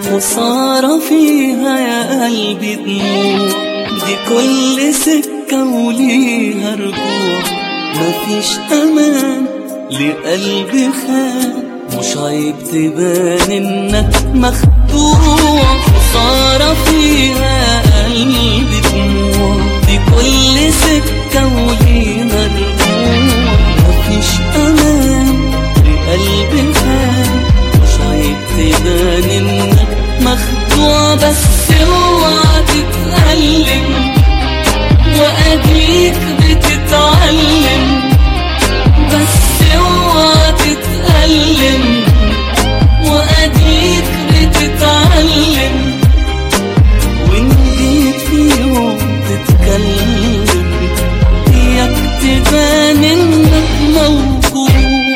خسارة فيها يا قلبي دموع، دي كل سكة وليها رجوع. مفيش أمان لقلبي خان، مش عيب تبان إنك مخدوع. خسارة فيها يا قلبي دموع، دي كل سكة وليها رجوع. مفيش أمان لقلبي خان، مش عيب تبان إنك مخدوع. بس اوعى تتألم وأديك بتتعلم، بس اوعى تتألم وأديك بتتعلم. وإن جيت في يوم تتكلم إياك تبان إنك موجوع.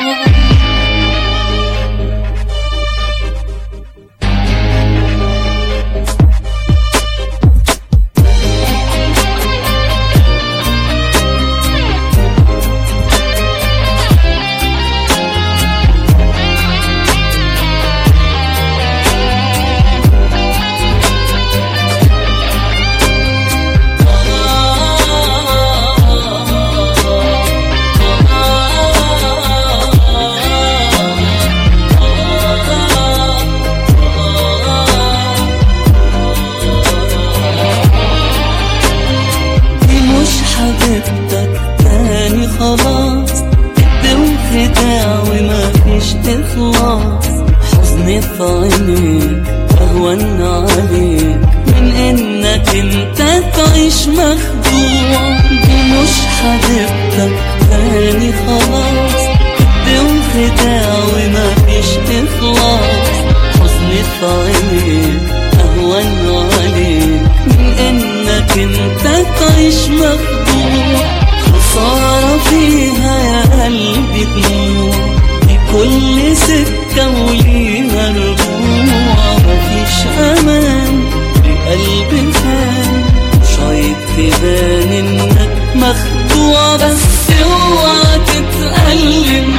حبيبتك تاني خلاص، كدب وخداع ومفيش إخلاص. حزني في عينيك أهون عليك من إنك انت تعيش مخدوع. دي مش حبيبتك تاني خلاص، كدب وخداع ومفيش إخلاص. حزني في عينيك أهون عليك من إنك انت تعيش مخدوع. خسارة فيها يا قلبي دموع، دي كل سكة وليها رجوع. مفيش أمان لقلبي خان، مش عيب تبان إنك مخدوع. بس اوعى تتألم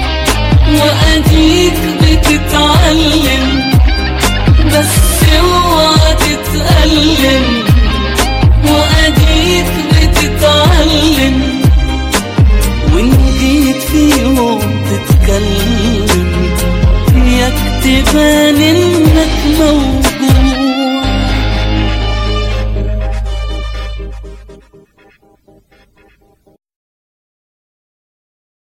وأديك بتتعلم، بس اوعى تتألم وأديك بتتعلم. وإن جيت في يوم تتكلم إياك تبان إنك